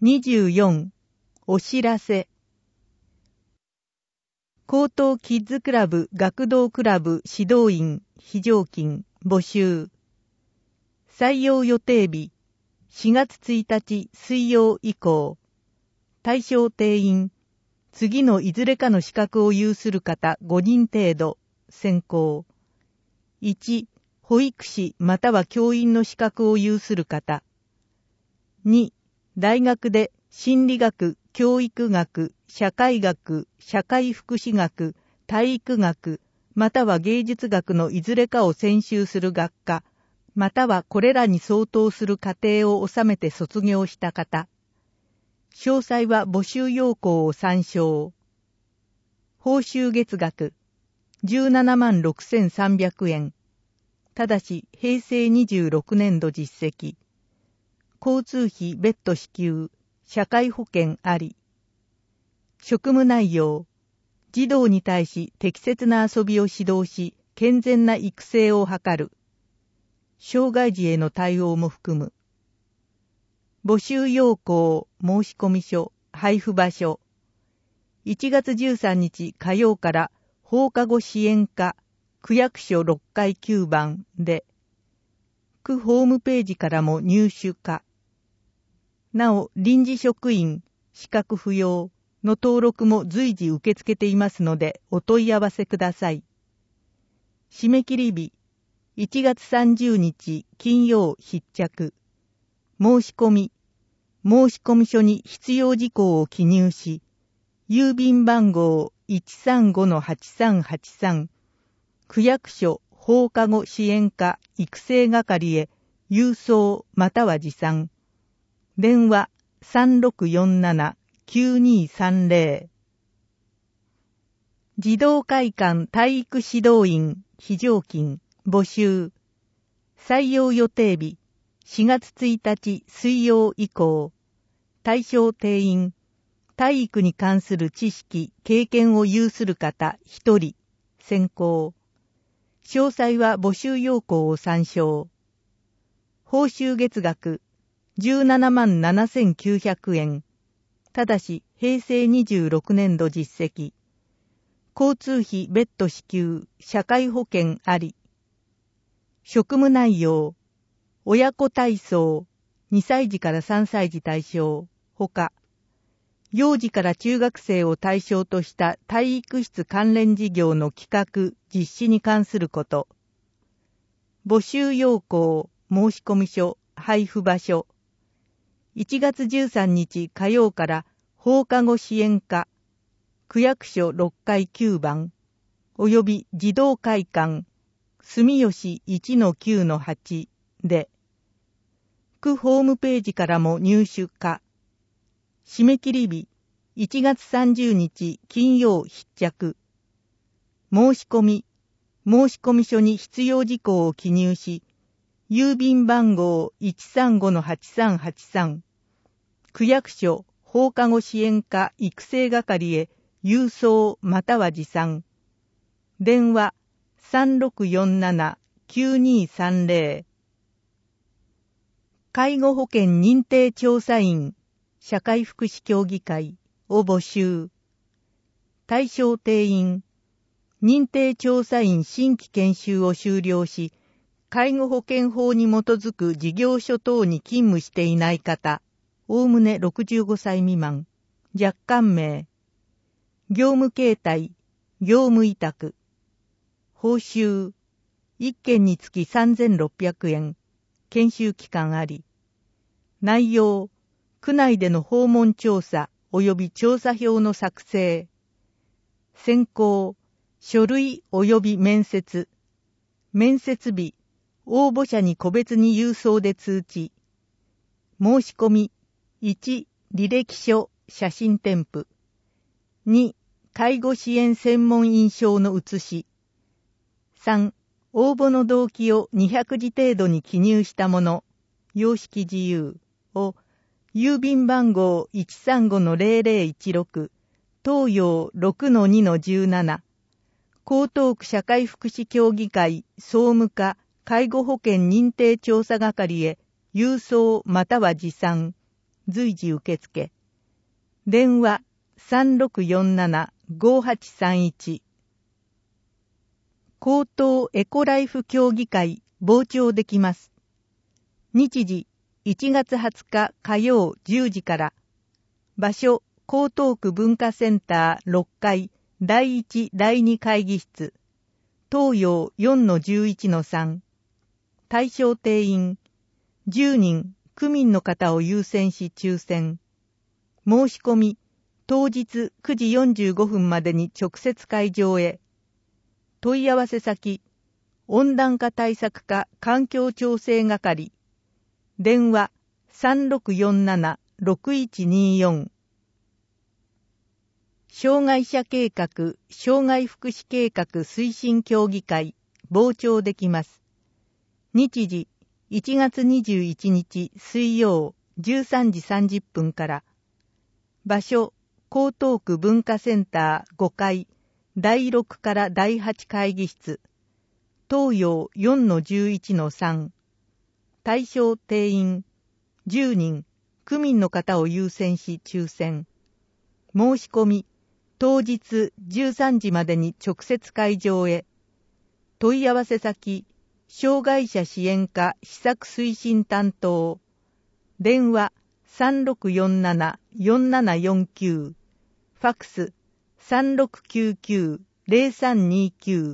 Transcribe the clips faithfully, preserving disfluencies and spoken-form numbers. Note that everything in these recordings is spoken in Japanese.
にじゅうよん、お知らせ。高等キッズクラブ学童クラブ指導員非常勤募集。採用予定日しがつついたち水曜以降。対象定員次のいずれかの資格を有する方ごにん程度。選考。いち、保育士または教員の資格を有する方。に、大学で心理学、教育学、社会学、社会福祉学、体育学、または芸術学のいずれかを専修する学科、またはこれらに相当する課程を収めて卒業した方。詳細は募集要項を参照。報酬月額じゅうななまんろくせんさんびゃくえん。ただし平成にじゅうろくねんど実績。交通費別途支給、社会保険あり。職務内容、児童に対し適切な遊びを指導し、健全な育成を図る。障害児への対応も含む。募集要項、申込書、配布場所。いちがつじゅうさんにち火曜から放課後支援課、区役所ろっかいきゅうばんで、区ホームページからも入手可。なお、臨時職員、資格不要の登録も随時受け付けていますので、お問い合わせください。締め切り日、いちがつさんじゅうにち金曜必着。申し込み、申込書に必要事項を記入し、郵便番号 いちさんごのはちさんはちさん、区役所放課後支援課育成係へ郵送または持参。電話 さんろくよんななきゅうにさんぜろ。児童会館体育指導員非常勤募集。採用予定日しがつついたち水曜以降。対象定員体育に関する知識経験を有する方ひとり。選考。詳細は募集要項を参照。報酬月額じゅうななまんななせんきゅうひゃくえん。ただし平成にじゅうろくねんど実績。交通費別途支給、社会保険あり。職務内容、親子体操、にさいじからさんさいじ対象、ほか、幼児から中学生を対象とした体育室関連事業の企画、実施に関すること。募集要項、申込書、配布場所。いちがつじゅうさんにち火曜から放課後支援課、区役所ろっかいきゅうばん、および児童会館、住吉 いちのきゅうのはち で、区ホームページからも入手可。締め切り日、いちがつさんじゅうにち金曜必着。申し込み、申込書に必要事項を記入し、郵便番号 いちさんごのはちさんはちさん、区役所放課後支援課育成係へ郵送または持参。電話 さんろくよんななきゅうにさんぜろ。介護保険認定調査員社会福祉協議会を募集。対象定員認定調査員新規研修を修了し、介護保険法に基づく事業所等に勤務していない方、おおむねろくじゅうごさい未満、若干名、業務形態、業務委託、報酬、いっけんにつきさんぜんろっぴゃくえん、研修期間あり、内容、区内での訪問調査及び調査票の作成、選考、書類及び面接、面接日、応募者に個別に郵送で通知。申し込み、いち、履歴書、写真添付。に、介護支援専門印章の写し。さん、応募の動機をにひゃくじ程度に記入したもの、様式自由を、郵便番号 いちさんごのぜろぜろいちろく、東洋 ろくのにのじゅうなな、江東区社会福祉協議会総務課介護保険認定調査係へ郵送または持参随時受付。電話 さんろくよんなな ごはちさんいち。高等エコライフ協議会傍聴できます。日時いちがつはつか火曜じゅうじから。場所江東区文化センターろっかいだいいちだいに会議室。東洋 よんのじゅういちのさん。対象定員じゅうにん、区民の方を優先し抽選。申し込み当日くじよんじゅうごふんまでに直接会場へ。問い合わせ先温暖化対策課環境調整係。電話 さんろくよんなな ろくいちによん。障害者計画障害福祉計画推進協議会傍聴できます。日時いちがつにじゅういちにち水曜じゅうさんじさんじゅっぷんから。場所江東区文化センターごかいだいろくからだいはち会議室。東洋 よんのじゅういちのさん。対象定員じゅうにん、区民の方を優先し抽選。申し込み当日じゅうさんじまでに直接会場へ。問い合わせ先障害者支援課施策推進担当。電話 さんろくよんなな よんななよんきゅう。ファックス さんろくきゅうきゅう ゼロさんにきゅう。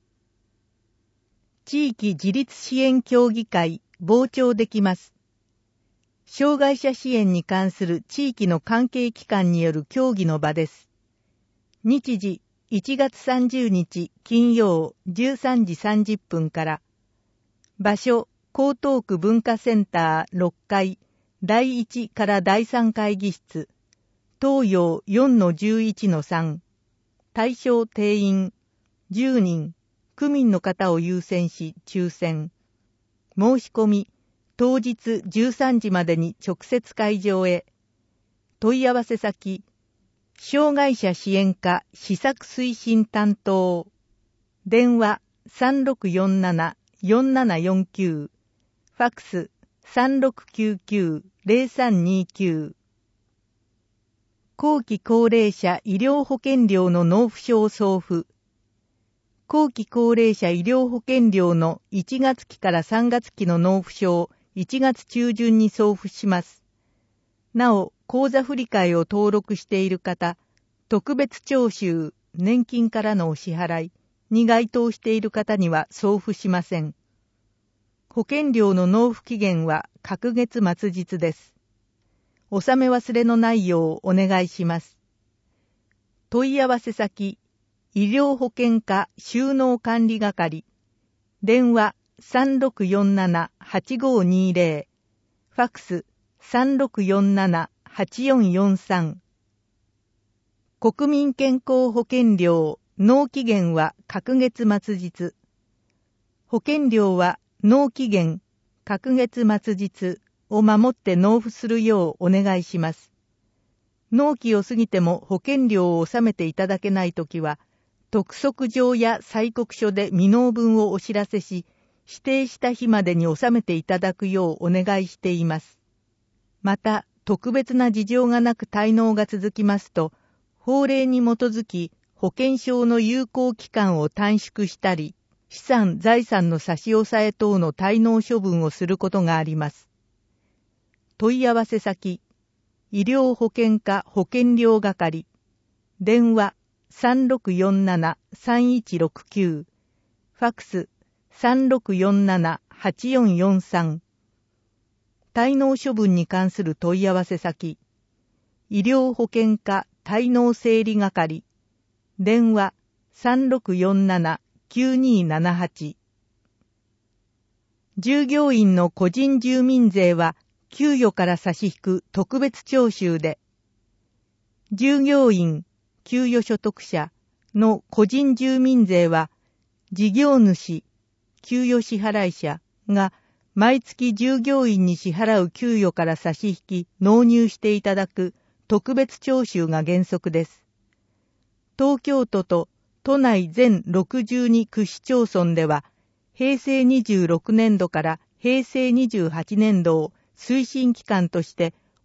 地域自立支援協議会傍聴できます。障害者支援に関する地域の関係機関による協議の場です。日時いちがつさんじゅうにち金曜じゅうさんじさんじゅっぷんから。場所江東区文化センターろっかいだいいちからだいさん会議室。東洋 よんのじゅういちのさん。対象定員じゅうにん、区民の方を優先し抽選。申し込み当日じゅうさんじまでに直接会場へ。問い合わせ先障害者支援課施策推進担当。電話 さんろくよんなな よんななよんきゅう。ファックス さんろくきゅうきゅう ゼロさんにきゅう。後期高齢者医療保険料の納付書を送付。後期高齢者医療保険料のいちがつきからさんがつきの納付書をいちがつちゅうじゅんに送付します。なお、口座振替を登録している方、特別徴収、年金からのお支払いに該当している方には送付しません。保険料の納付期限は隔月末日です。納め忘れのないようお願いします。問い合わせ先、医療保険課収納管理係。電話 さんろくよんなな はちごにぜろ。ファックス さんろくよんなな はちよんよんさん。国民健康保険料納期限は隔月末日。保険料は納期限隔月末日を守って納付するようお願いします。納期を過ぎても保険料を納めていただけないときは、督促状や催告書で未納分をお知らせし、指定した日までに納めていただくようお願いしています。また、特別な事情がなく滞納が続きますと、法令に基づき保険証の有効期間を短縮したり、資産・財産の差し押さえ等の滞納処分をすることがあります。問い合わせ先、医療保険課保険料係。電話 さんろくよんなな さんいちろくきゅう。ファックス さんろくよんなな はちよんよんさん。滞納処分に関する問い合わせ先、医療保険課滞納整理係。電話 さんろくよんなな きゅうにーななはち。従業員の個人住民税は給与から差し引く特別徴収で、従業員、給与所得者の個人住民税は事業主、給与支払い者が毎月従業員に支払う給与から差し引き納入していただく特別徴収が原則です。東京都と都内全ろくじゅうに区市町村では、平成にじゅうろくねんどから平成にじゅうはちねんどを推進期間として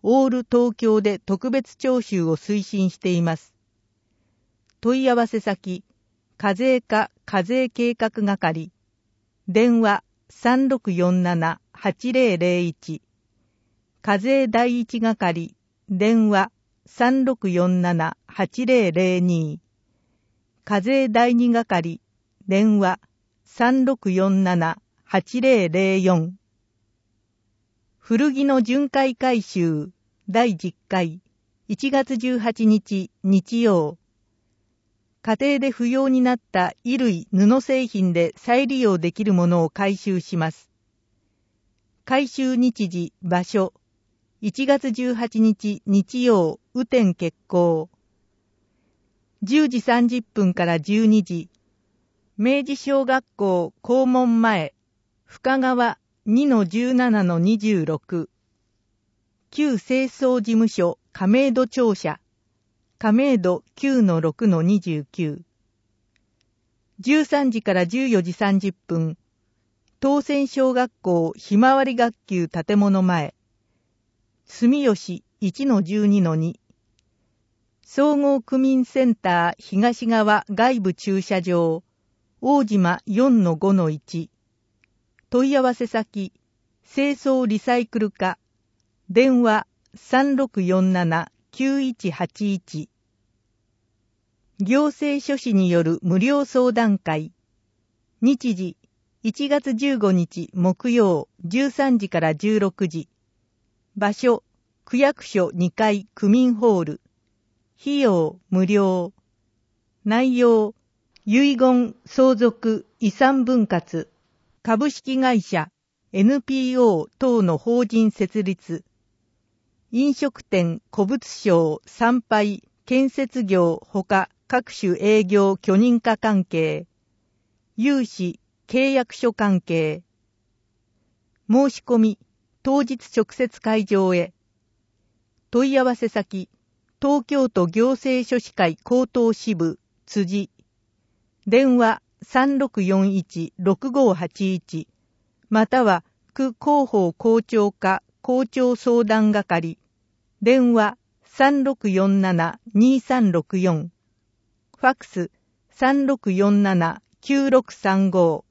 オール東京で特別徴収を推進しています。問い合わせ先、課税課課税計画係、電話 さんろくよんななはちぜろぜろいち、課税第一係、電話 さんろくよんななはちぜろぜろに、課税第二係、電話 さんろくよんななはちぜろぜろよん。古着の巡回回収だいじゅっかいいちがつじゅうはちにち日曜。家庭で不要になった衣類布製品で再利用できるものを回収します。回収日時場所いちがつじゅうはちにち日曜雨天決行。じゅうじさんじゅっぷんからじゅうにじ、明治小学校校門前深川 にのじゅうななのにじゅうろく、旧清掃事務所亀戸庁舎亀戸 きゅうのろくのにじゅうきゅう、じゅうさんじからじゅうよじさんじゅっぷん、東泉小学校ひまわり学級建物前住吉 いちのじゅうにのに、総合区民センター東側外部駐車場大島 よんのごのいち、問い合わせ先清掃リサイクル課、電話 さんろくよんななきゅういちはちいち。行政書士による無料相談会。日時いちがつじゅうごにち木曜じゅうさんじからじゅうろくじ。場所区役所にかい区民ホール。費用無料。内容遺言相続遺産分割株式会社 エヌピーオー 等の法人設立、飲食店古物商参拝建設業ほか各種営業許認可関係、融資契約書関係。申し込み当日直接会場へ。問い合わせ先東京都行政書士会高等支部辻、電話 さんろくよんいちろくごはちいち、または区広報校長課校長相談係、電話 さんろくよんななにさんろくよん、ファックス さんろくよんななきゅうろくさんご。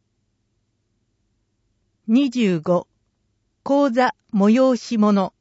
にじゅうご、講座催し物。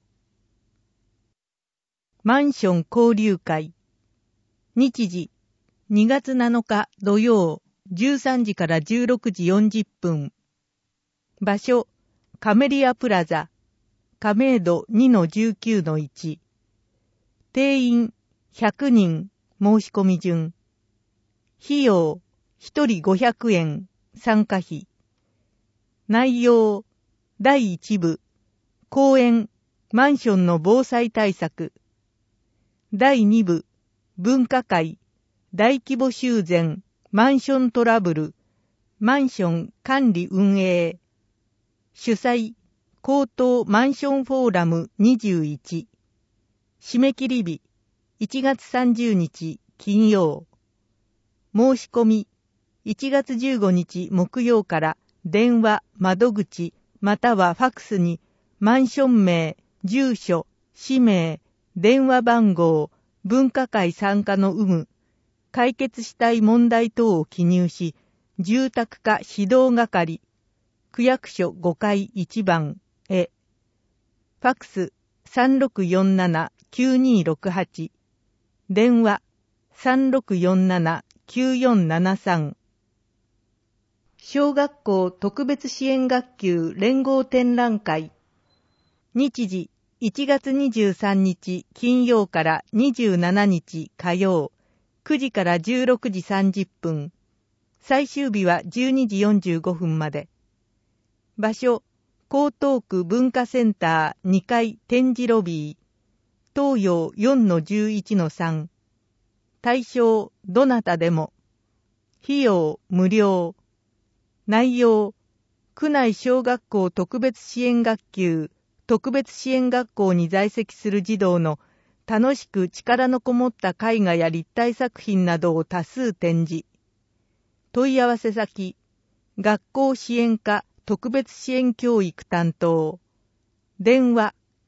マンション交流会。日時にがつなのか土曜じゅうさんじからじゅうろくじよんじゅっぷん。場所カメリアプラザ亀戸 にのじゅうきゅうのいち。定員ひゃくにん申し込み順。費用ひとりごひゃくえん参加費。内容だいいち部講演マンションの防災対策。だいに部文化会大規模修繕マンショントラブルマンション管理運営。主催高等マンションフォーラムにじゅういち。締め切り日いちがつさんじゅうにち金曜。申し込みいちがつじゅうごにち木曜から電話窓口またはファックスにマンション名、住所、氏名、電話番号、文化会参加の有無、解決したい問題等を記入し、住宅課指導係、区役所ごかいいちばんへ。ファックス さんろくよんななきゅうにろくはち、電話 さんろくよんななきゅうよんななさん。小学校特別支援学級連合展覧会。日時いちがつにじゅうさんにち金曜からにじゅうしちにち火曜くじからじゅうろくじさんじゅっぷん。最終日はじゅうにじよんじゅうごふんまで。場所江東区文化センターにかい展示ロビー。東洋 よんのじゅういちのさん。対象どなたでも。費用無料。内容区内小学校特別支援学級特別支援学校に在籍する児童の楽しく力のこもった絵画や立体作品などを多数展示。問い合わせ先学校支援課特別支援教育担当。電話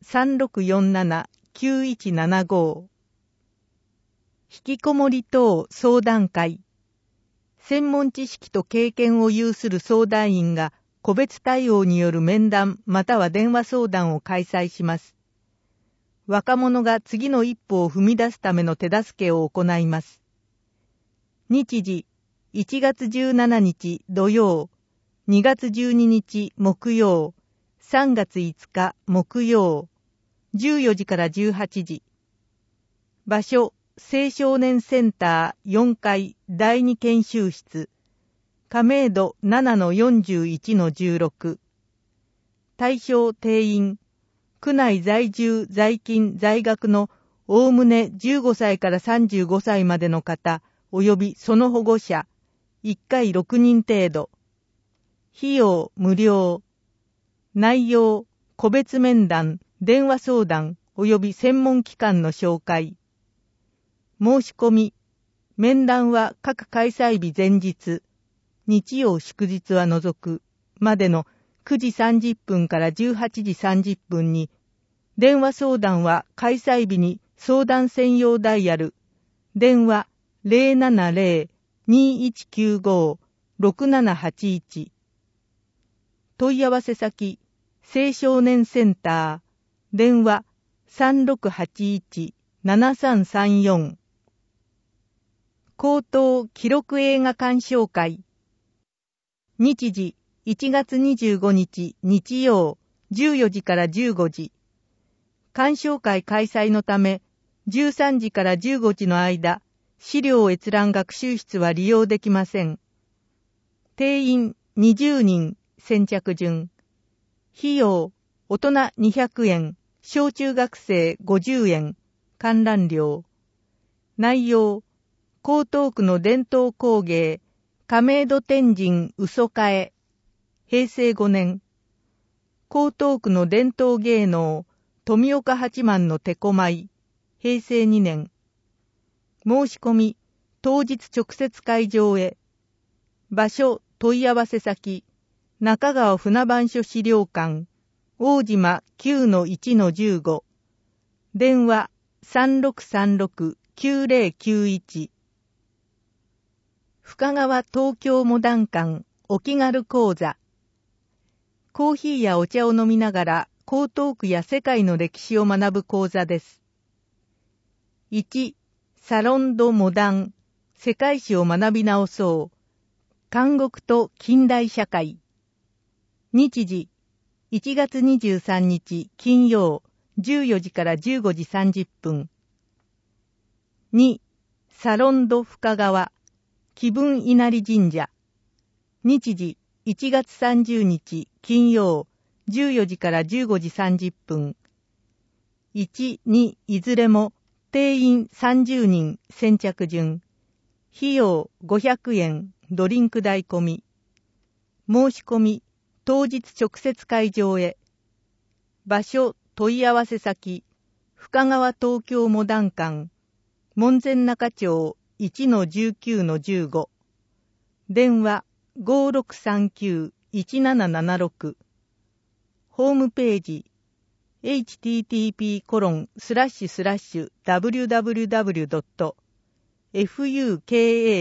さんろくよんなな きゅういちななご。引きこもり等相談会。専門知識と経験を有する相談員が個別対応による面談または電話相談を開催します。若者が次の一歩を踏み出すための手助けを行います。日時、いちがつじゅうしちにち土曜、にがつじゅうににち木曜、さんがついつか木曜、じゅうよじからじゅうはちじ。場所、青少年センターよんかいだいに研修室、亀戸 ななのよんじゅういちのじゅうろく。対象定員、区内在住在勤在学のおおむねじゅうごさいからさんじゅうごさいまでの方及びその保護者、いっかいろくにん程度。費用無料。内容、個別面談、電話相談及び専門機関の紹介。申し込み、面談は各開催日前日、日曜祝日は除く、までのくじさんじゅっぷんからじゅうはちじさんじゅっぷんに、電話相談は開催日に相談専用ダイヤル、電話 ゼロななゼロ にいちきゅうご ろくななはちいち。問い合わせ先、青少年センター、電話 さんろくはちいち ななさんさんよん。高等記録映画鑑賞会。日時、いちがつにじゅうごにち日曜、じゅうよじからじゅうごじ。鑑賞会開催のため、じゅうさんじからじゅうごじの間、資料閲覧学習室は利用できません。定員にじゅうにん、先着順。費用、大人にひゃくえん、小中学生ごじゅうえん、観覧料。内容、江東区の伝統工芸、亀戸天神嘘替え、へいせいごねん。江東区の伝統芸能、富岡八幡の手こ舞、へいせいにねん。申し込み、当日直接会場へ。場所、問い合わせ先、中川船番所資料館、大島 きゅうのいちのじゅうご。電話 さんろくさんろく きゅうゼロきゅういち。深川東京モダン館お気軽講座。コーヒーやお茶を飲みながら江東区や世界の歴史を学ぶ講座です。いち. サロンドモダン、世界史を学び直そう。監獄と近代社会。日時、いちがつにじゅうさんにち金曜、じゅうよじからじゅうごじさんじゅっぷん。に. サロンド深川、気分稲荷神社。日時、いちがつさんじゅうにち金曜、じゅうよじからじゅうごじさんじゅっぷん。いち、にいずれも定員さんじゅうにん先着順。費用ごひゃくえん、ドリンク代込み。申し込み、当日直接会場へ。場所、問い合わせ先、深川東京モダン館、門前仲町 いちのじゅうきゅうのじゅうご。電話 ごろくさんきゅう いちななななろく。ホームページ エイチティーティーピーコロンスラッシュスラッシュダブリューダブリューダブリュードットファカ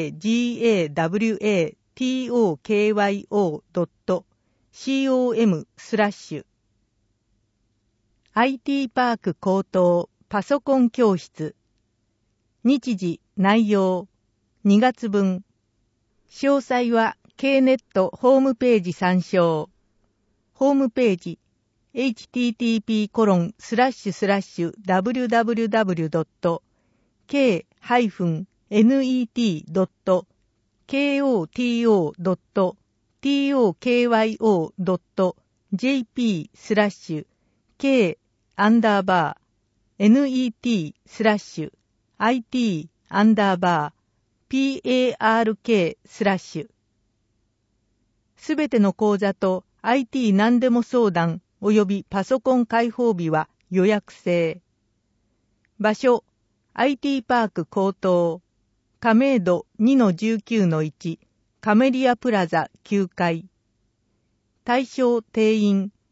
トドットコム スラッシュ アイティー パーク高等パソコン教室。日時内容にがつぶん。詳細は K ネットホームページ参照。ホームページ エイチティーティーピーコロンスラッシュスラッシュダブリューダブリューダブリュードットケーハイフンネットドットコトドットトキヨドットジェーピー スラッシュ K アンダーバー ネット スラッシュ アイティー アンダーバー PARK スラッシュ。すべての講座と アイティー 何でも相談及びパソコン開放日は予約制。場所 アイティー パーク高等亀戸 にのじゅうきゅうのいち カメリアプラザきゅうかい。対象定員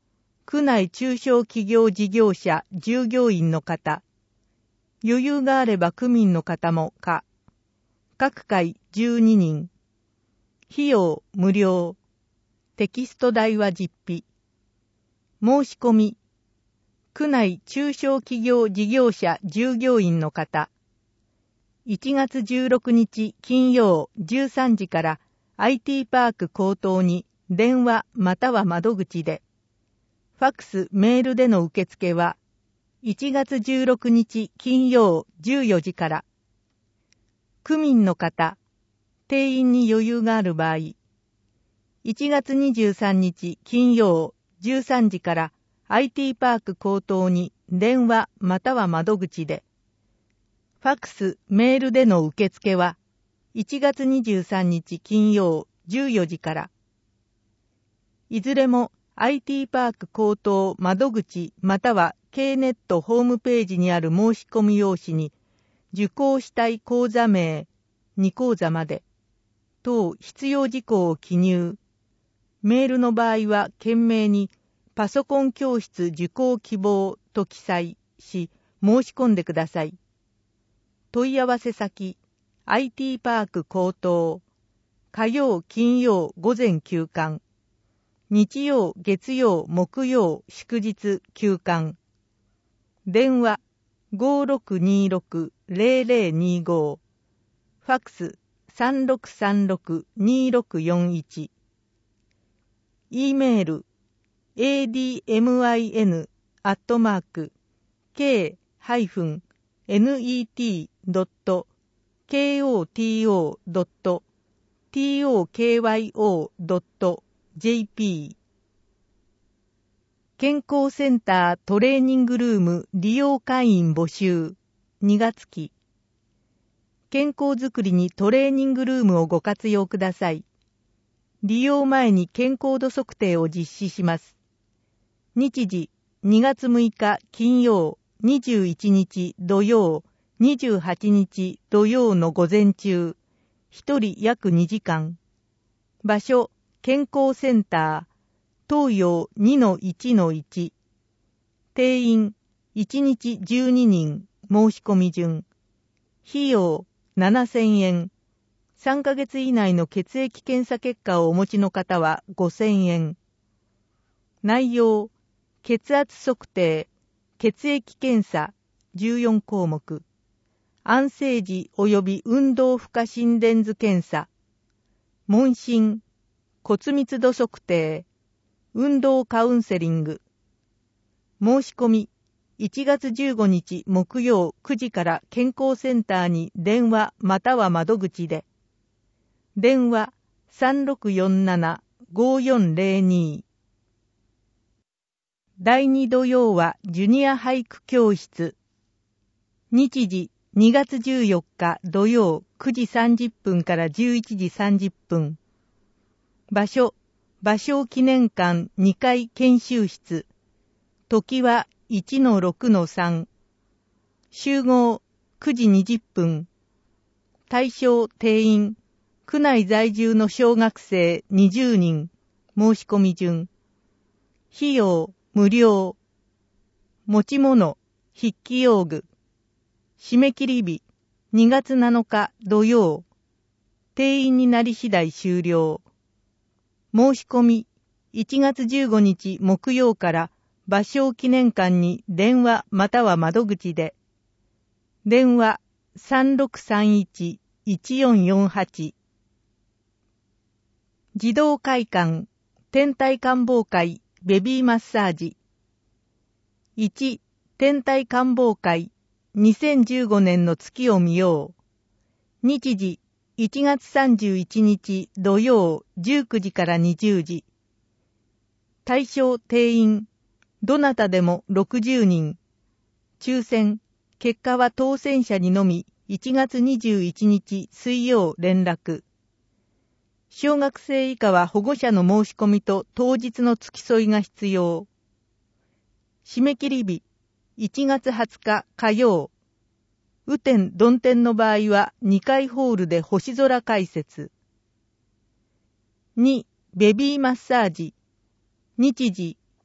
区内中小企業事業者従業員の方、余裕があれば区民の方もか、各回じゅうににん、費用無料、テキスト代は実費、申し込み、区内中小企業事業者従業員の方、いちがつじゅうろくにち金曜じゅうさんじから アイティー パーク口頭に電話または窓口で、ファックスメールでの受付はいちがつじゅうろくにち金曜じゅうよじから。区民の方、定員に余裕がある場合、いちがつにじゅうさんにち金曜じゅうさんじから アイティー パーク口頭に電話または窓口で、ファックスメールでの受付はいちがつにじゅうさんにち金曜じゅうよじから。いずれも アイティー パーク口頭窓口または K ネットホームページにある申し込み用紙に受講したい講座名、に講座まで等必要事項を記入。メールの場合は懸命にパソコン教室受講希望と記載し申し込んでください。問い合わせ先 アイティー パーク口頭火曜金曜午前休館、日曜月曜木曜祝日休館、電話 ごーろくにーろくーぜろぜろにーごー、ファックス さんろくさんろくにーろくよんいち、 E メール エーディーエムアイエヌ アットマーク ケー ネット ドット コト ドット トク ドット ジェーピー 健康センタートレーニングルーム利用会員募集にがつき。健康づくりにトレーニングルームをご活用ください。利用前に健康度測定を実施します。日時にがつむいか金曜、にじゅういちにち土曜、にじゅうはちにち土曜の午前中、ひとり約にじかん。場所、健康センター、東洋 にのいちのいち。定員、いちにちじゅうににん、申し込み順。費用、ななせんえん。さんかげつ以内の血液検査結果をお持ちの方はごせんえん。内容、血圧測定、血液検査じゅうよんこうもく、安静時及び運動負荷心電図検査、問診、骨密度測定、運動カウンセリング。申し込み、いちがつじゅうごにち木曜くじから健康センターに電話または窓口で。電話 さんろくよんななごーよんぜろに。だいに土曜はジュニア俳句教室。日時にがつじゅうよっか土曜くじさんじゅっぷんからじゅういちじさんじゅっぷん。場所、芭蕉記念館にかい研修室。時はいちのろくのさん。集合くじにじゅっぷん。対象定員、区内在住の小学生にじゅうにん。申し込み順。費用無料。持ち物、筆記用具。締め切り日、にがつなのか土曜。定員になり次第終了。申し込み、いちがつじゅうごにち木曜から芭蕉記念館に電話または窓口で。電話 さんろくさんいちいちよんよんはち。児童会館、天体観望会、ベビーマッサージ。いち、天体観望会、にせんじゅうごねんの月を見よう。日時、いちがつさんじゅういちにち土曜じゅうくじからにじゅうじ。対象定員、どなたでもろくじゅうにん。抽選、結果は当選者にのみいちがつにじゅういちにち水曜連絡。小学生以下は保護者の申し込みと当日の付き添いが必要。締め切り日、いちがつはつか火曜。雨天、曇天の場合はにかいホールで星空解説。に、ベビーマッサージ。日時、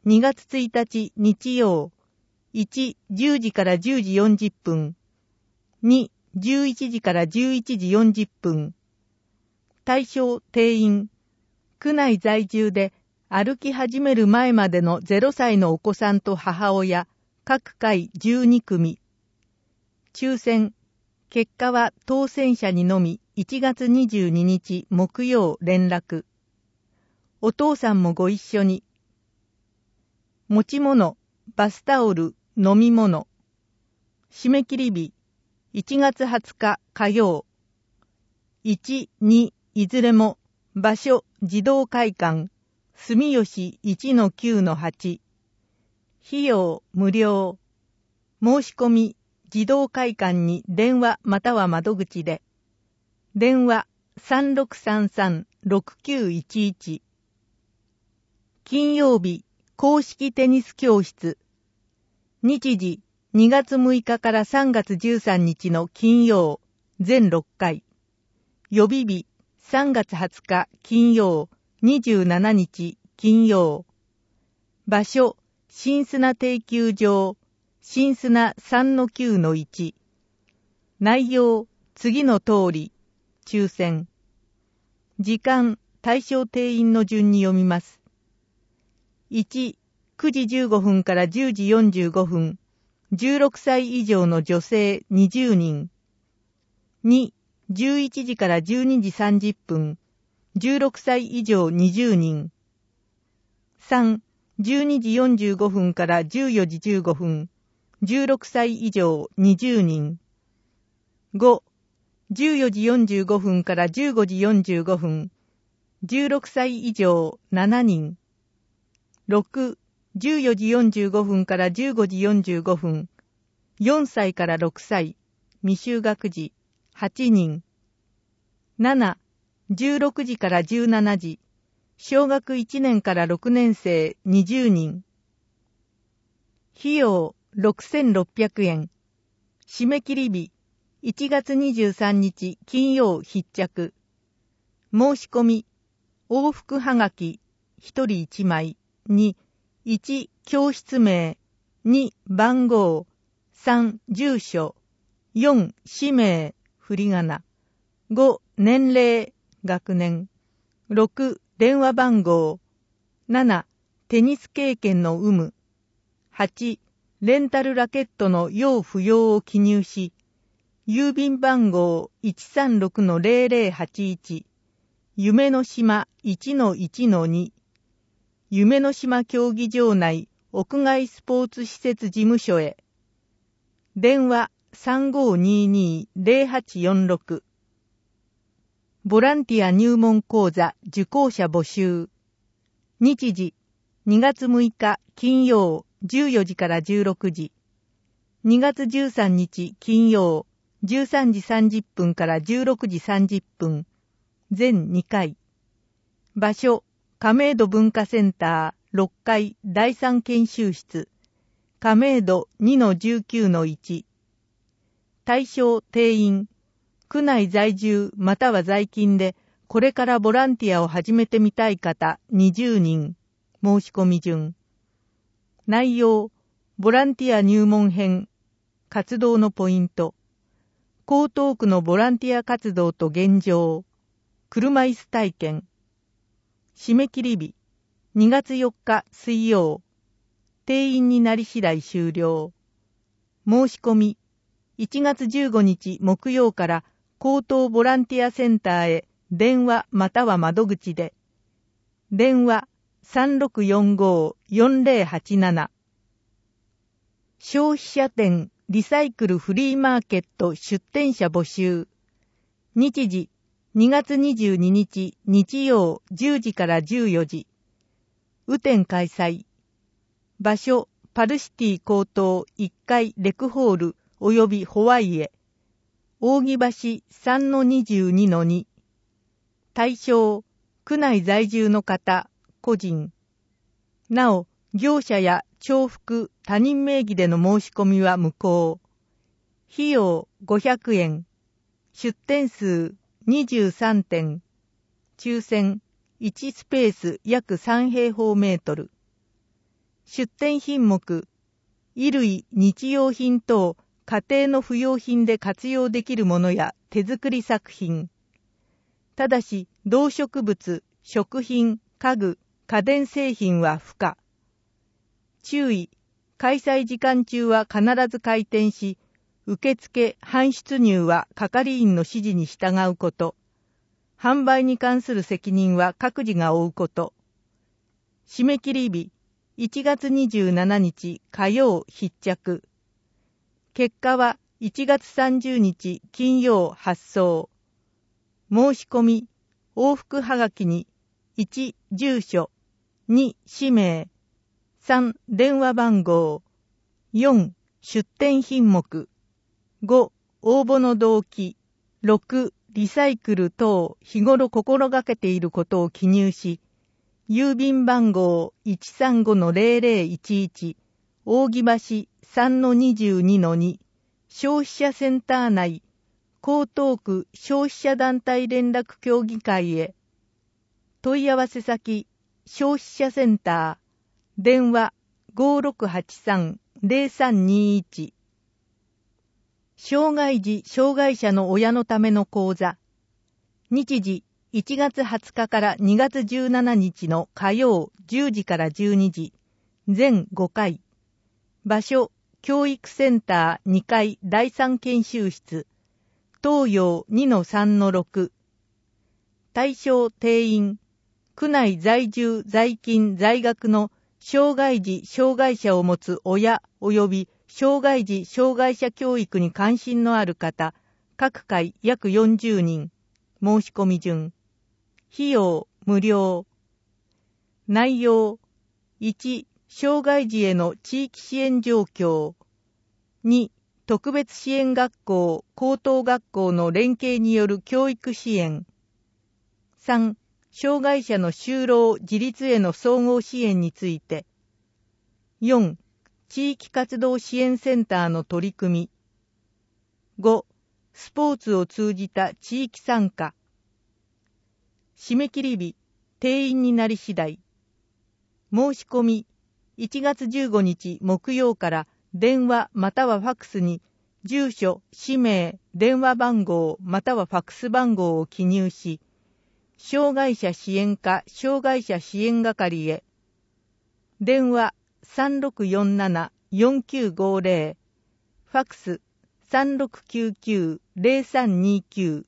にがつついたち日曜。いち、じゅうじからじゅうじよんじゅっぷん。に、じゅういちじからじゅういちじよんじゅっぷん。対象定員。区内在住で歩き始める前までのゼロさいのお子さんと母親、各回じゅうにくみ。抽選。結果は当選者にのみいちがつにじゅうににち木曜連絡。お父さんもご一緒に。持ち物、バスタオル、飲み物。締め切り日、いちがつはつか火曜。いち、に、いずれも、場所、児童会館、住吉 いちのきゅうのはち。費用、無料。申し込み、児童会館に電話または窓口で。電話 さんろくさんさんろくきゅういちいち。金曜日、公式テニス教室。日時、にがつむいかからさんがつじゅうさんにちの金曜、全ろっかい。予備日、さんがつはつか金曜、にじゅうしちにち金曜。場所、新砂定休場、新砂 さんのきゅうのいち。内容、次の通り、抽選。時間、対象定員の順に読みます。いち、くじじゅうごふんからじゅうじよんじゅうごふん、じゅうろくさい以上の女性にじゅうにん。に、じゅういちじからじゅうにじさんじゅっぷん、じゅうろくさい以上にじゅうにん。さん、じゅうにじよんじゅうごふんからじゅうよじじゅうごふん、じゅうろくさい以上にじゅうにん。ご、じゅうよじよんじゅうごふんからじゅうごじよんじゅうごふん、じゅうろくさい以上しちにん。ろく、じゅうよじよんじゅうごふんからじゅうごじよんじゅうごふん、よんさいからろくさい、未就学児はちにん。なな、じゅうろくじからじゅうしちじ、小学いちねんからろくねんせいにじゅうにん。費用ろくせんろっぴゃくえん。締め切り日、いちがつにじゅうさんにち金曜必着。申し込み、往復はがき、ひとりいちまい。に、いち、教室名、に、番号、さん、住所、よん、氏名、振り仮名、ご、年齢、学年、ろく、電話番号、なな、テニス経験の有無、はち、レンタルラケットの要不要を記入し、郵便番号 いちさんろくのぜろぜろはちいち、夢の島 いちのいちのに、夢の島競技場内屋外スポーツ施設事務所へ。電話 さんごににぜろはちよんろく。ボランティア入門講座受講者募集。日時、にがつむいか金曜じゅうよじからじゅうろくじ。にがつじゅうさんにち金曜じゅうさんじさんじゅっぷんからじゅうろくじさんじゅっぷん。全にかい。場所、亀戸文化センターろっかいだいさん研修室。亀戸 にのじゅうきゅうのいち。対象定員。区内在住または在勤でこれからボランティアを始めてみたい方にじゅうにん。申し込み順。内容、ボランティア入門編。活動のポイント。江東区のボランティア活動と現状。車椅子体験。締め切り日、にがつよっか水曜。定員になり次第終了。申し込み、いちがつじゅうごにち木曜から江東ボランティアセンターへ電話または窓口で。電話 さんろくよんごよんぜろはちなな。消費者展リサイクルフリーマーケット出展者募集。日時、にがつにじゅうににち日曜じゅうじからじゅうよじ。雨天開催。場所、パルシティ高等いっかいレクホール及びホワイエ。扇橋 さんのにじゅうにのに。対象、区内在住の方、個人。なお、業者や重複、他人名義での申し込みは無効。費用ごひゃくえん。出店数にじゅうさんてん。抽選いちスペース約さんへいほうメートル。 出展品目、衣類、日用品等、家庭の不要品で活用できるものや手作り作品。ただし、動植物、食品、家具、家電製品は不可。注意、開催時間中は必ず開店し、受付、搬出入は係員の指示に従うこと。販売に関する責任は各自が負うこと。締め切り日、いちがつにじゅうしちにち火曜必着。結果はいちがつさんじゅうにち金曜発送。申し込み、往復はがきに、いち住所、に氏名、さん電話番号、よん出店品目、ご応募の動機、ろくリサイクル等日頃心がけていることを記入し、郵便番号 いちさんごのゼロゼロいちいち 扇橋 さんのにじゅうにのに 消費者センター内江東区消費者団体連絡協議会へ。問い合わせ先消費者センター電話 ごろくはちさんゼロさんにいち。障害児障害者の親のための講座。日時いちがつはつかからにがつじゅうしちにちの火曜じゅうじからじゅうにじ、全ごかい。場所、教育センターにかいだいさん研修室、東洋 にのさんのろく。対象定員、区内在住在勤在学の障害児障害者を持つ親及び障害児障害者教育に関心のある方、各回約よんじゅうにん。申し込み順。費用無料。内容いち障害児への地域支援状況。に特別支援学校高等学校の連携による教育支援。さん障害者の就労自立への総合支援について。よん地域活動支援センターの取り組み。ごスポーツを通じた地域参加。締め切り日、定員になり次第。申し込み、いちがつじゅうごにち木曜から電話またはファクスに、住所、氏名、電話番号またはファクス番号を記入し、障害者支援課障害者支援係へ。電話さんろくよんななよんきゅうごゼロ、ファクスさんろくきゅうきゅうゼロさんにきゅう。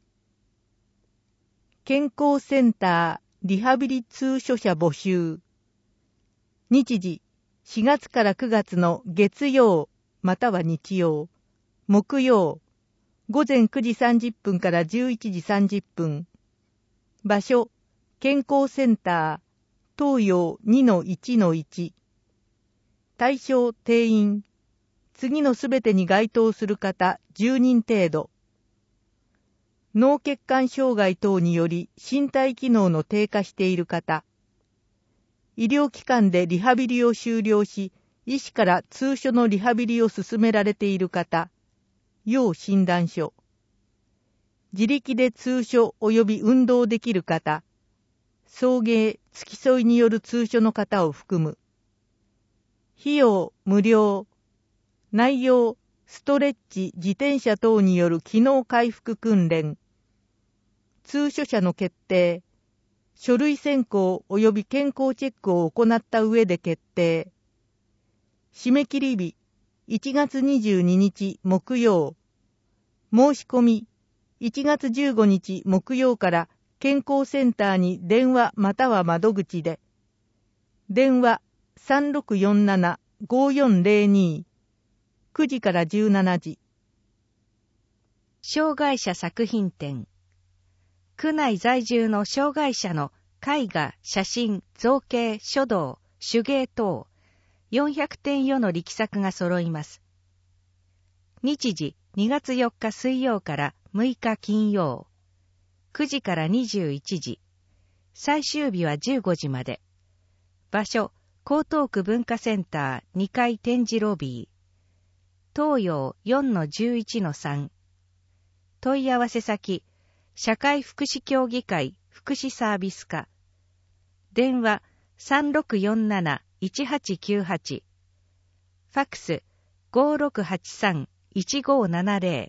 健康センターリハビリ通所者募集。日時しがつからくがつの月曜または日曜、木曜、ごぜんくじさんじゅっぷんからじゅういちじさんじゅっぷん。場所、健康センター、東洋 にのいちのいち。対象定員、次のすべてに該当する方じゅうにん程度。脳血管障害等により身体機能の低下している方。医療機関でリハビリを終了し、医師から通所のリハビリを進められている方。要診断書。自力で通所及び運動できる方。送迎、付き添いによる通所の方を含む。費用無料。内容、ストレッチ、自転車等による機能回復訓練。通所者の決定。書類選考及び健康チェックを行った上で決定。締め切り日、いちがつにじゅうににち木曜。申し込み、いちがつじゅうごにち木曜から健康センターに電話または窓口で。電話さんろくよんななごよんゼロに。くじからじゅうしちじ。 障害者作品展。区内在住の障害者の絵画、写真、造形、書道、手芸等、よんひゃくてん余の力作が揃います。日時にがつよっか水曜からむいか金曜、くじからにじゅういちじ、最終日はじゅうごじまで。場所、江東区文化センターにかい展示ロビー、東洋 よんのじゅういちのさん。問い合わせ先、社会福祉協議会福祉サービス課。電話さんろくよんなないちはちきゅうはち、ファックス ごろくはちさんいちごななぜ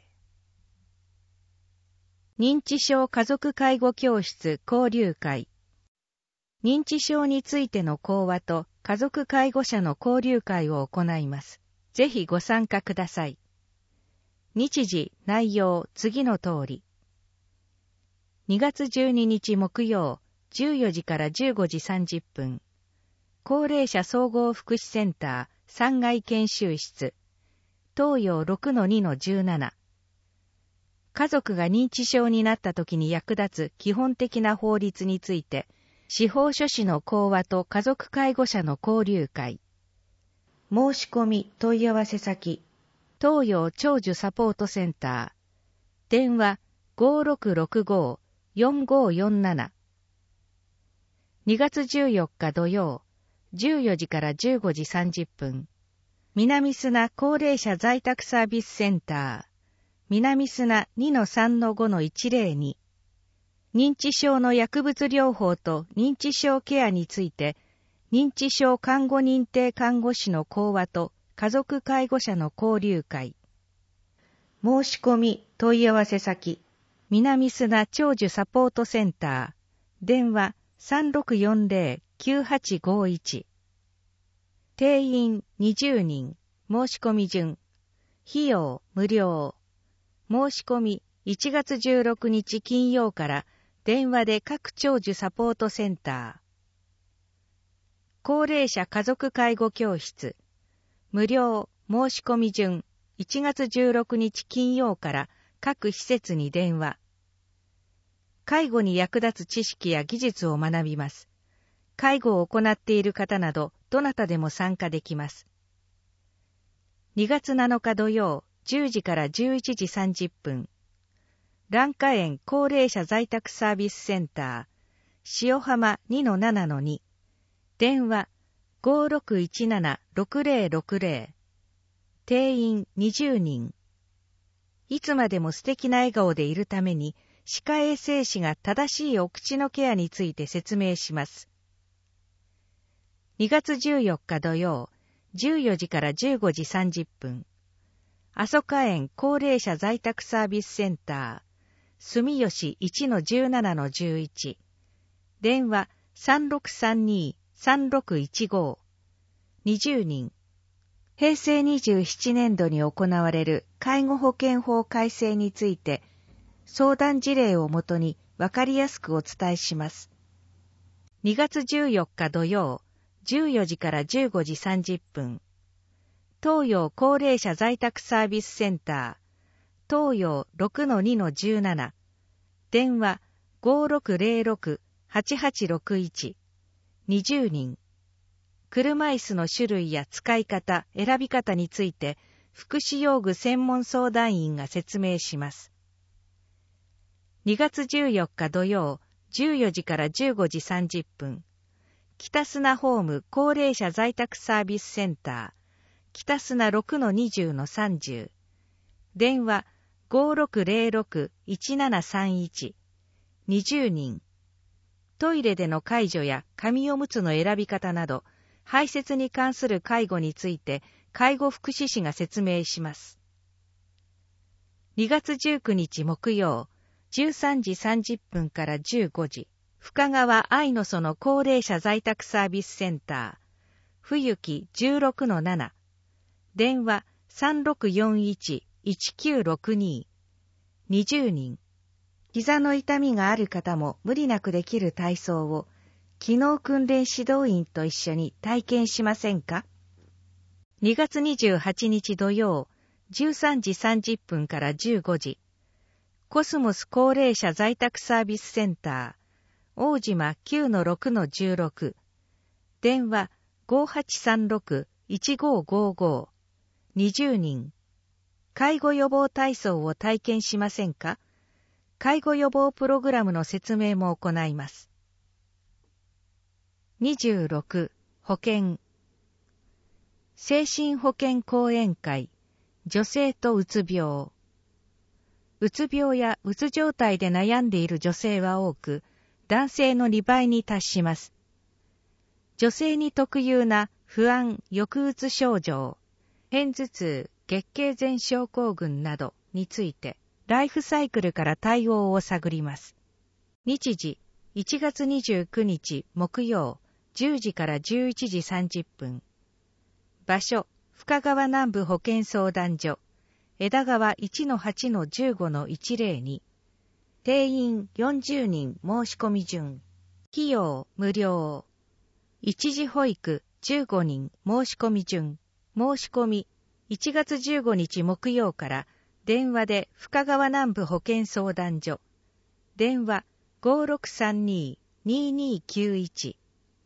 ろ。認知症家族介護教室交流会。認知症についての講話と家族介護者の交流会を行います。ぜひご参加ください。日時、内容、次の通り。にがつじゅうににち木曜、じゅうよじからじゅうごじさんじゅっぷん。高齢者総合福祉センターさんがい研修室。東洋 ろくのにのじゅうなな。家族が認知症になった時に役立つ基本的な法律について、司法書士の講話と家族介護者の交流会。申し込み問い合わせ先、東洋長寿サポートセンター。電話 ごろくろくごよんごよんなな。にがつじゅうよっか土曜、じゅうよじからじゅうごじさんじゅっぷん。南砂高齢者在宅サービスセンター。南砂 にのさんのごのいちぜろに。認知症の薬物療法と認知症ケアについて、認知症看護認定看護師の講話と家族介護者の交流会。申し込み問い合わせ先、南砂長寿サポートセンター。電話 さんろくよんぜろきゅうはちごいち。定員にじゅうにん。申し込み順。費用無料。申し込みいちがつじゅうろくにち金曜から電話で各長寿サポートセンター。高齢者家族介護教室。無料。申し込み順。いちがつじゅうろくにち金曜から各施設に電話。介護に役立つ知識や技術を学びます。介護を行っている方など、どなたでも参加できます。にがつなのか土曜、じゅうじからじゅういちじさんじゅっぷん。蘭華園高齢者在宅サービスセンター。塩浜 にのななのに。電話 ごろくいちななろくぜろろくぜろ。定員にじゅうにん。いつまでも素敵な笑顔でいるために、歯科衛生士が正しいお口のケアについて説明します。にがつじゅうよっか土曜、じゅうよじからじゅうごじさんじゅっぷん。阿蘇花園高齢者在宅サービスセンター。住吉 いちのじゅうななのじゅういち。電話 さんろくさんにさんろくいちご。にじゅうにん。へいせいにじゅうななねんどに行われる介護保険法改正について、相談事例をもとに分かりやすくお伝えします。にがつじゅうよっか土曜、じゅうよじからじゅうごじさんじゅっぷん。東洋高齢者在宅サービスセンター。東洋 ろくのにのじゅうなな。電話 ごろくぜろろくはちはちろくいち。にじゅうにん。車椅子の種類や使い方、選び方について、福祉用具専門相談員が説明します。にがつじゅうよっか土曜、じゅうよじからじゅうごじさんじゅっぷん。北砂ホーム高齢者在宅サービスセンター。北砂 ろくのにじゅうのさんじゅう。電話 ごろくぜろろくいちななさんいち。にじゅうにん。トイレでの介助や紙おむつの選び方など、排泄に関する介護について介護福祉士が説明します。にがつじゅうくにち木曜、じゅうさんじさんじゅっぷんからじゅうごじ、深川愛の園高齢者在宅サービスセンター。冬木 じゅうろくのなな。電話 さんろくよんいちいちきゅうろくに。にじゅうにん。膝の痛みがある方も無理なくできる体操を、機能訓練指導員と一緒に体験しませんか？にがつにじゅうはちにち土曜、じゅうさんじさんじゅっぷんからじゅうごじ。コスモス高齢者在宅サービスセンター。大島 きゅうのろくのじゅうろく。電話 ごはちさんろくいちごごご。にじゅうにん。介護予防体操を体験しませんか？介護予防プログラムの説明も行います。にじゅうろく、保健。精神保健講演会、女性とうつ病。うつ病やうつ状態で悩んでいる女性は多く、男性のにばいに達します。女性に特有な不安、抑うつ症状、片頭痛、月経前症候群などについて、ライフサイクルから対応を探ります。日時、いちがつにじゅうくにち木曜、じゅうじからじゅういちじさんじゅっぷん。場所、深川南部保健相談所、枝川 いちのはちのじゅうごのいちぜろに。定員よんじゅうにん申し込み順。費用無料。一時保育じゅうごにん申し込み順。申し込みいちがつじゅうごにち木曜から電話で深川南部保健相談所。電話 ごーろくさんにーにーにーきゅういち。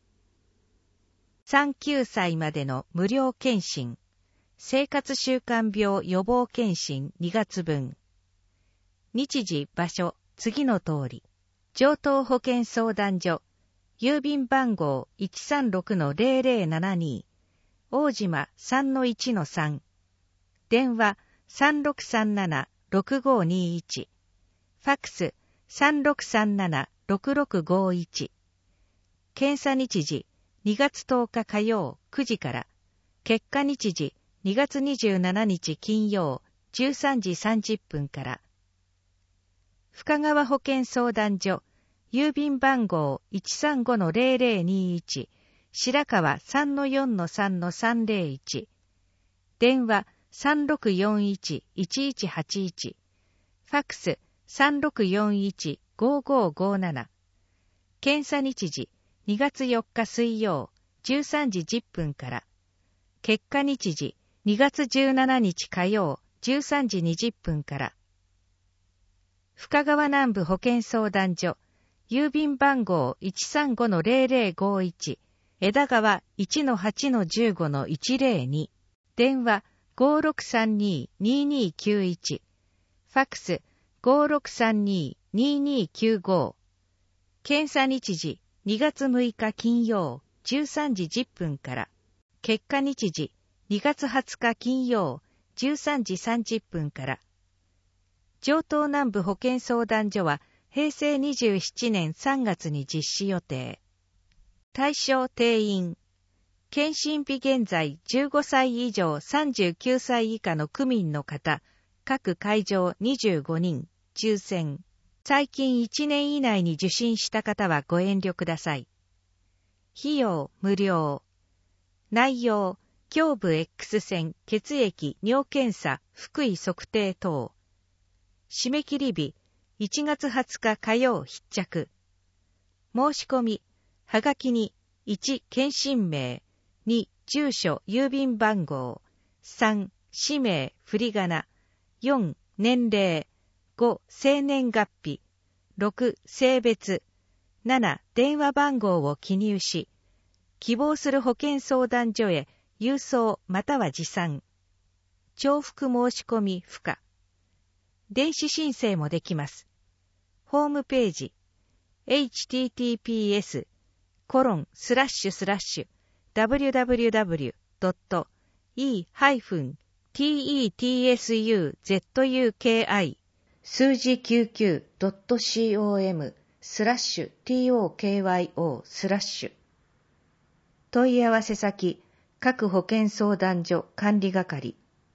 さんじゅうきゅうさいまでの無料検診。生活習慣病予防検診にがつぶん。日時場所次の通り。城東保健相談所。郵便番号 いちさんろくのぜろぜろななに。大島 さんのいちのさん。電話 さんろくさんななろくごにいち。ファックス さんろくさんななろくろくごいち。検査日時にがつとおか火曜くじから。結果日時にがつにじゅうしちにち金曜じゅうさんじさんじゅっぷんから。深川保健相談所。郵便番号 いちさんごのぜろぜろにいち。白川 さんのよんのさんのさんぜろいち。電話 さんろくよんいちいちいちはちいち。ファックス さんろくよんいちごごごなな。検査日時にがつよっか水曜じゅうさんじじゅっぷんから。結果日時にがつじゅうしちにち火曜じゅうさんじにじゅっぷんから。深川南部保健相談所。郵便番号 いちさんごのぜろぜろごいち。枝川 いちのはちのじゅうごのいちぜろに。電話 ごーろくさんにーにーにーきゅういち。ファックス ごーろくさんにーにーにーきゅうご。検査日時にがつむいか金曜じゅうさんじじゅっぷんから。結果日時にがつはつか金曜じゅうさんじさんじゅっぷんから。城東南部保健相談所はへいせいにじゅうななねんさんがつに実施予定。対象定員。検診日現在じゅうごさい以上さんじゅうきゅうさい以下の区民の方、各会場にじゅうごにん、抽選。最近いちねん以内に受診した方はご遠慮ください。費用無料。内容、胸部 X 線、血液、尿検査、腹囲測定等。締め切り日、いちがつはつか火曜必着。申し込み、はがきに、いち、検診名、に、住所、郵便番号、さん、氏名、振り仮名、よん、年齢、ご、生年月日、ろく、性別、なな、電話番号を記入し、希望する保健相談所へ郵送または持参。重複申し込み不可。電子申請もできます。ホームページ エイチティーティーピーエス コロン スラッシュスラッシュ ダブリューダブリューダブリュー ドット イー ハイフン ティーイーティーエスユーゼットユーケーアイ 数字 きゅうきゅう ドット コム スラッシュ ティーオーケーワイオー スラッシュ。問い合わせ先各保健相談所管理係。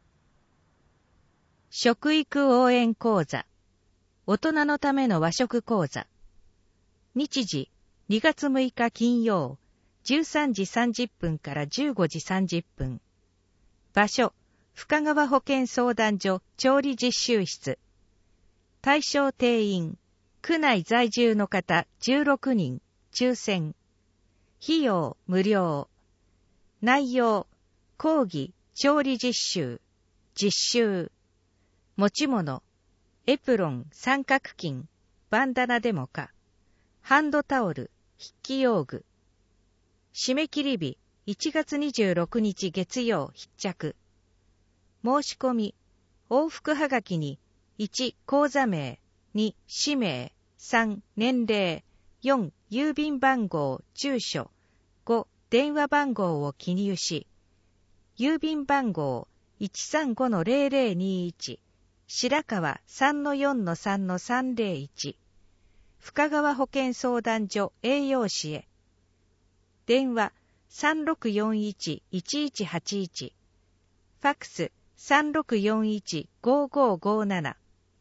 食育応援講座。大人のための和食講座。日時にがつむいか金曜じゅうさんじさんじゅっぷんからじゅうごじさんじゅっぷん。場所深川保健相談所調理実習室。対象定員区内在住の方じゅうろくにん、抽選。費用無料。内容講義調理実習実習。持ち物エプロン三角巾バンダナデモカハンドタオル筆記用具。締め切り日いちがつにじゅうろくにち月曜必着。申し込み往復はがきにいち口座名、に氏名、さん年齢、よん郵便番号住所、ご電話番号を記入し、郵便番号 いちさんごのぜろぜろにいち、白川 さんのよんのさんのさんぜろいち、深川保健相談所栄養士へ。電話さんろくよんいち いちいちはちいち、ファックス さんろくよんいち ごごごなな。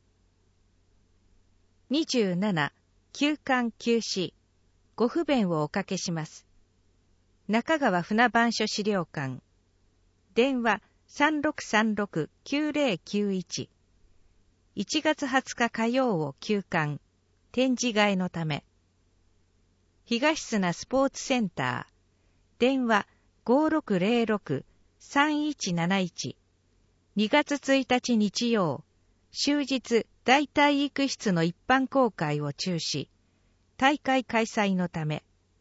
にじゅうなな、休館休止。ご不便をおかけします。中川船番所資料館。電話 さんろくさんろく きゅうぜろきゅういち。いちがつはつか火曜を休館。展示替えのため。東砂スポーツセンター。電話 ごろくぜろろく さんいちなないち。にがつついたち日曜。終日大体育室の一般公開を中止。大会開催のため。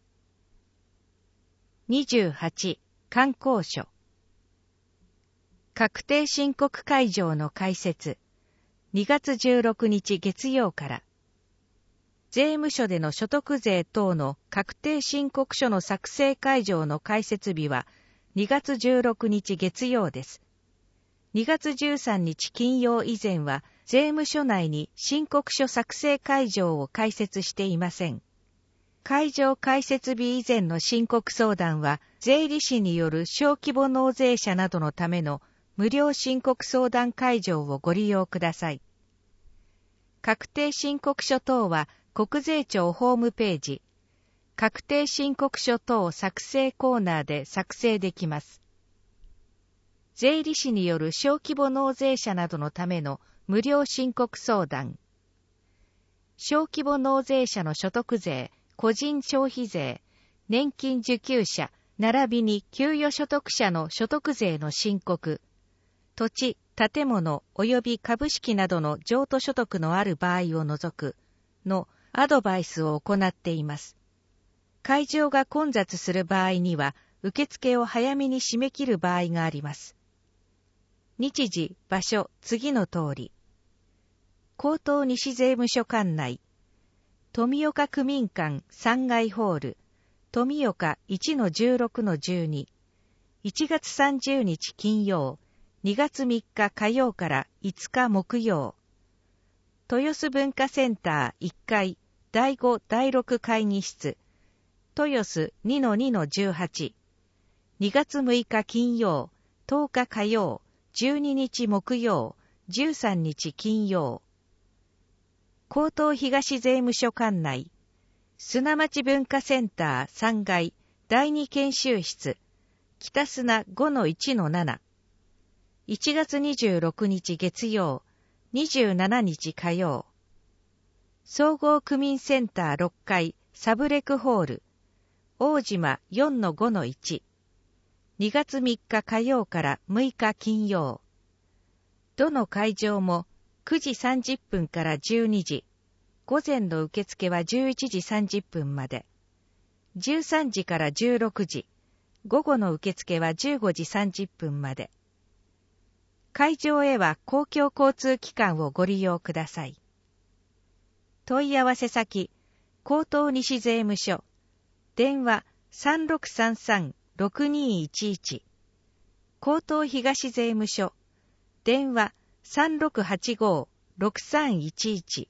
にじゅうはち、観光所。確定申告会場の開設。にがつじゅうろくにち月曜から。税務署での所得税等の確定申告書の作成会場の開設日はにがつじゅうろくにち月曜です。にがつじゅうさんにち金曜以前は税務署内に申告書作成会場を開設していません。会場開設日以前の申告相談は税理士による小規模納税者などのための無料申告相談会場をご利用ください。確定申告書等は国税庁ホームページ、確定申告書等作成コーナーで作成できます。税理士による小規模納税者などのための無料申告相談。小規模納税者の所得税、個人消費税、年金受給者、並びに給与所得者の所得税の申告、土地、建物及び株式などの譲渡所得のある場合を除くのアドバイスを行っています。会場が混雑する場合には、受付を早めに締め切る場合があります。日時、場所、次の通り。江東西税務署管内。富岡区民館さんがいホール。富岡 いちのじゅうろくのじゅうに。いちがつさんじゅうにち金曜。にがつみっか火曜からいつか木曜。豊洲文化センターいっかいだいごだいろく会議室。豊洲 にのにのじゅうはち。にがつむいか金曜、とおか火曜、じゅうににち木曜、じゅうさんにち金曜。江東東税務署管内。砂町文化センターさんがいだいに研修室。北砂 ごのいちのなな。いちがつにじゅうろくにち月曜、にじゅうしちにち火曜。総合区民センターろっかいサブレクホール。大島 よんのごのいち。にがつみっか火曜からむいか金曜。どの会場もくじさんじゅっぷんからじゅうにじ。午前の受付はじゅういちじさんじゅっぷんまで。じゅうさんじからじゅうろくじ。午後の受付はじゅうごじさんじゅっぷんまで。会場へは公共交通機関をご利用ください。問い合わせ先、江東西税務署。電話 さんろくさんさんろくにいちいち。江東東税務署。電話 さんろくはちごろくさんいちいち。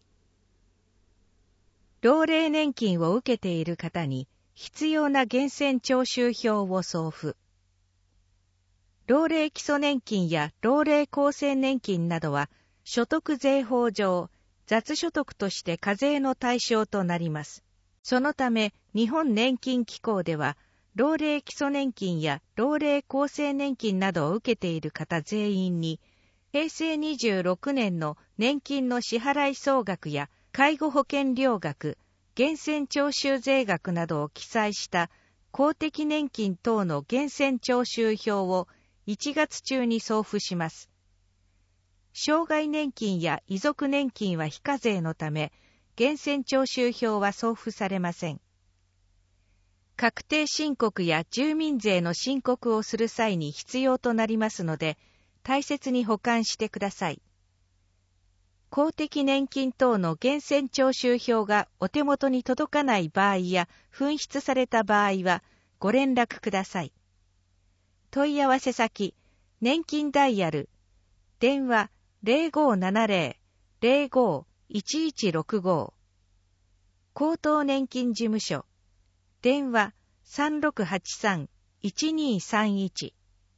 老齢年金を受けている方に必要な源泉徴収票を送付。老齢基礎年金や老齢厚生年金などは所得税法上雑所得として課税の対象となります。そのため日本年金機構では老齢基礎年金や老齢厚生年金などを受けている方全員にへいせいにじゅうろくねんの年金の支払い総額や介護保険料額、源泉徴収税額などを記載した公的年金等の源泉徴収票をいちがつ中に送付します。障害年金や遺族年金は非課税のため、源泉徴収票は送付されません。確定申告や住民税の申告をする際に必要となりますので、大切に保管してください。公的年金等の源泉徴収票がお手元に届かない場合や紛失された場合はご連絡ください。問い合わせ先、年金ダイヤル、電話 ゼロごななゼロ ゼロご いちいちろくご。江東年金事務所、電話 さんろくはちさんいちにさんいち。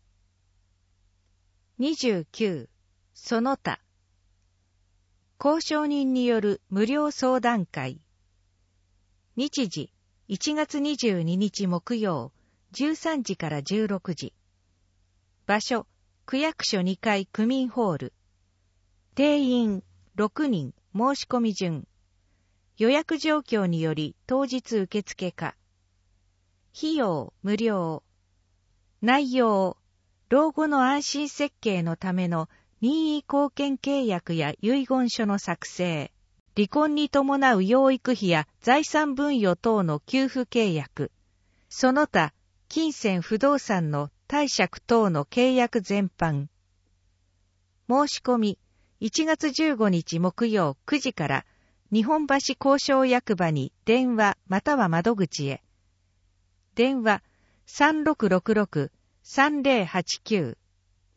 にじゅうきゅう、その他。交渉人による無料相談会。日時、いちがつにじゅうににち木曜、じゅうさんじからじゅうろくじ。場所、区役所にかい区民ホール。定員ろくにん、申し込み順。予約状況により当日受付可。費用無料。内容、老後の安心設計のための任意後見契約や遺言書の作成。離婚に伴う養育費や財産分与等の給付契約。その他、金銭不動産の貸借等の契約全般。申し込み、いちがつじゅうごにち木曜くじから日本橋交渉役場に電話または窓口へ。電話 さんろくろくろくさんぜろはちきゅう。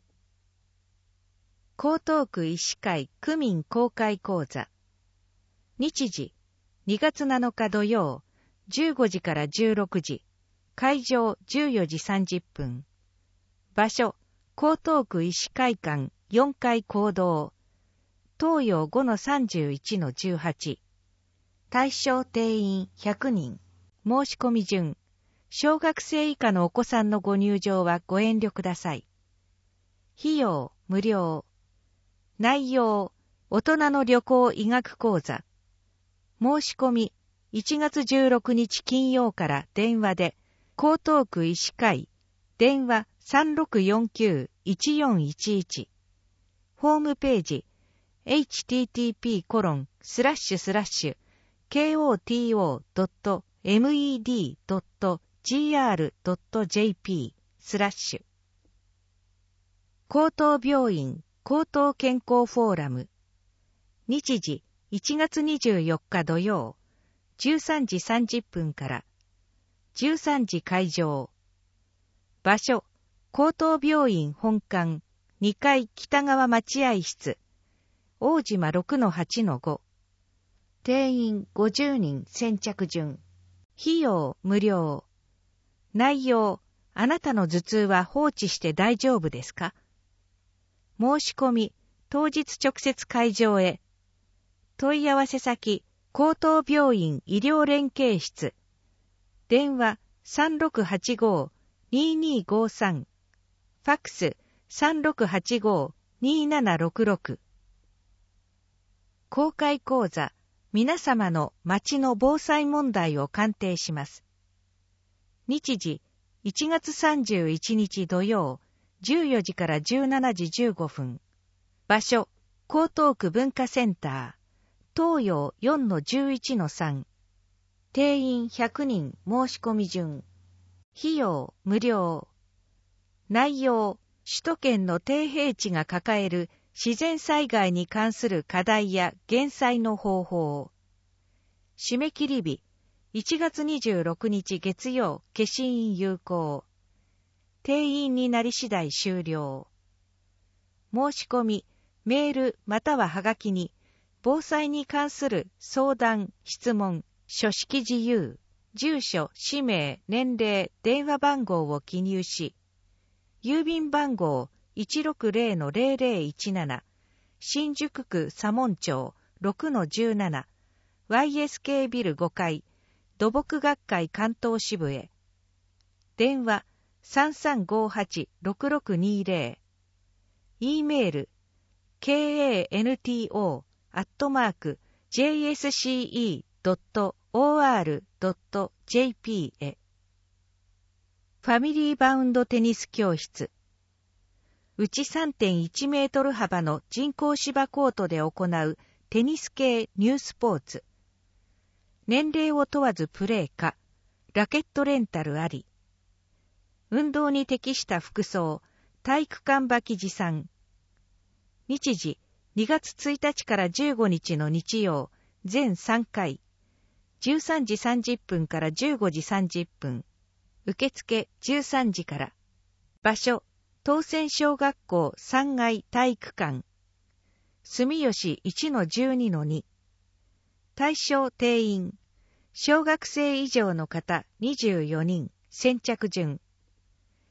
江東区医師会区民公開講座。日時、にがつなのか土曜、じゅうごじからじゅうろくじ。会場じゅうよじさんじゅっぷん。場所、江東区医師会館よんかい講堂。東洋 ごのさんじゅういちのじゅうはち。対象定員ひゃくにん。申し込み順。小学生以下のお子さんのご入場はご遠慮ください。費用無料。内容、大人の旅行医学講座。申し込み、いちがつじゅうろくにち金曜から電話で、江東区医師会、電話 さんろくよんきゅういちよんいちいち。ホームページ、エイチティーティーピーコロンスラッシュスラッシュケーオーティーオードットメディドットジーアールドットジェーピースラッシュ。江東病院江東健康フォーラム。日時、いちがつにじゅうよっか土曜、じゅうさんじさんじゅっぷんから。じゅうさんじ会場。場所、江東病院本館にかい北側待合室。大島 ろくのはちのご。定員ごじゅうにん先着順。費用無料。内容、あなたの頭痛は放置して大丈夫ですか？申し込み、当日直接会場へ。問い合わせ先、江東病院医療連携室。電話 さんろくはちごににごさん。ファックス さんろくはちごにななろくろく。公開講座、皆様の町の防災問題を鑑定します。日時、いちがつさんじゅういちにち土曜、じゅうよじからじゅうしちじじゅうごふん。場所、江東区文化センター、東洋 よんのじゅういちのさん。定員ひゃくにん申し込み順。費用無料。内容、首都圏の低平地が抱える自然災害に関する課題や減災の方法。締め切り日、いちがつにじゅうろくにち月曜、消印有効。定員になり次第終了。申し込み、メールまたははがきに、防災に関する相談、質問、書式自由、住所、氏名、年齢、電話番号を記入し、郵便番号 いちろくぜろのぜろぜろいちなな、新宿区左門町 ろくのじゅうなな、ワイエスケー ビルごかい、土木学会関東支部へ。電話 さんさんごはちろくろくにぜろ。E メール ケーエーエヌティーオー アットマーク ジェイエスシーイー ドット オーアール ドット ジェーピー へ。ファミリーバウンドテニス教室。内 さんてんいち メートル幅の人工芝コートで行うテニス系ニュースポーツ。年齢を問わずプレー可、ラケットレンタルあり。運動に適した服装、体育館履き持参。日時、にがつついたちからじゅうごにちの日曜、全さんかい。じゅうさんじさんじゅっぷんからじゅうごじさんじゅっぷん。受付じゅうさんじから。場所、東泉小学校さんがい体育館。住吉 いちのじゅうにのに。対象定員。小学生以上の方にじゅうよにん、先着順。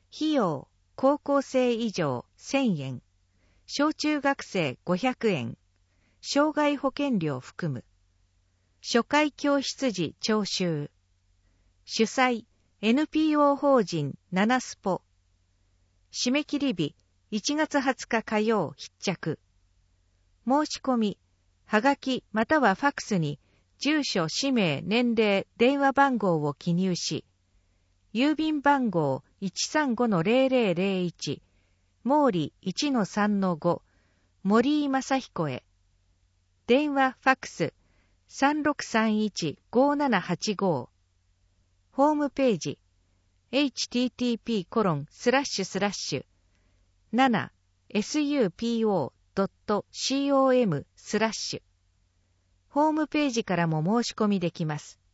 費用、高校生以上せんえん、小中学生ごひゃくえん、障害保険料含む。初回教室時徴収。主催、エヌピーオー 法人ナナスポ。締め切り日、いちがつはつか火曜必着。申し込み、はがきまたはファクスに、住所、氏名、年齢、電話番号を記入し、郵便番号 いちさんごのゼロゼロゼロいち、毛利 いちのさんのご、森井正彦へ。電話、ファクス、さんろくさんいち ごななはちご。ホームページ、エイチティーティーピーコロンスラッシュスラッシュななエスユーピーオードットコムスラッシュ。ホームページからも申し込みできます。